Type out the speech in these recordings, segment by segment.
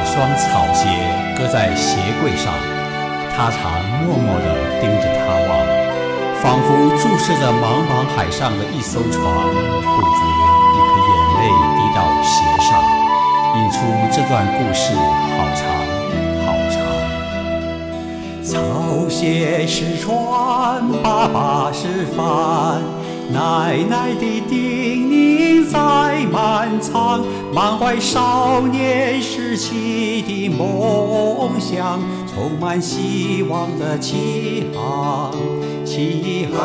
双草鞋搁在鞋柜上，他常默默地盯着它望，仿佛注视着茫茫海上的一艘船。不觉一颗眼泪滴到鞋上，引出这段故事好长好长。草鞋是船，爸爸是帆，奶奶的叮咛在满仓，满怀少年时期的梦想，充满希望的起航，起航。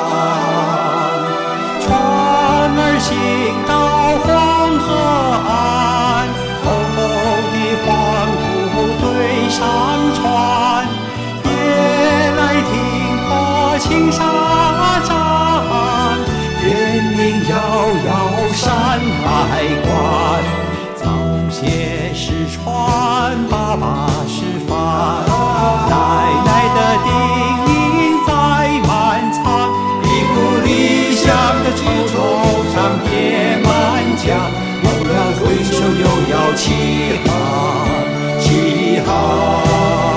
船儿行到黄河岸，厚厚的黄土堆上船，夜来停泊青纱帐，月明遥遥山海关。草鞋是船，爸爸是帆，奶奶的叮咛在满仓，一股理想的惆怅上野满江，蓦然回首又要起航，起航。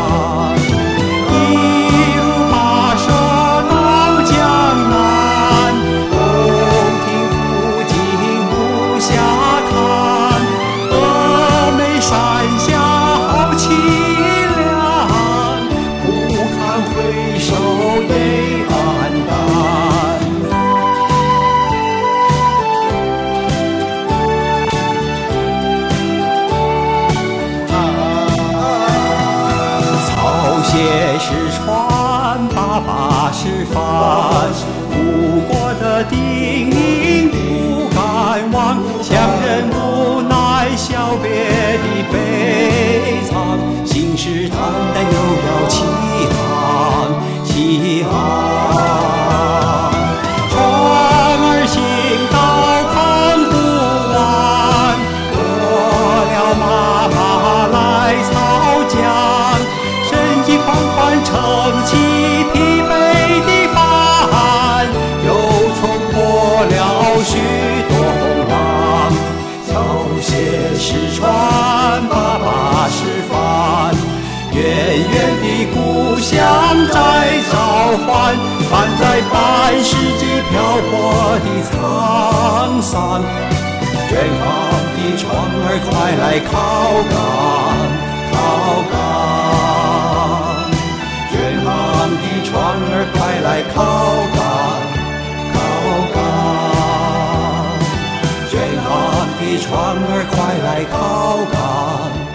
一路跋涉到江南，洞庭湖景无暇看，峨眉山下好凄凉，不堪回首泪黯淡。草鞋是船，爸爸是帆，不过的叮咛不敢忘，乡人无奈小别的悲怆，信誓旦旦又要起航，起航。船儿行到澎湖湾，过了妈妈来草江，身体缓缓撑起疲惫的帆，又冲破了许多风浪。草鞋是船，爸爸是帆，远远的故乡在召唤，伴在半世纪漂泊的沧桑。远航的船儿快来靠港，靠港。远航的船儿快来靠港，靠港。远航的船儿快来靠港。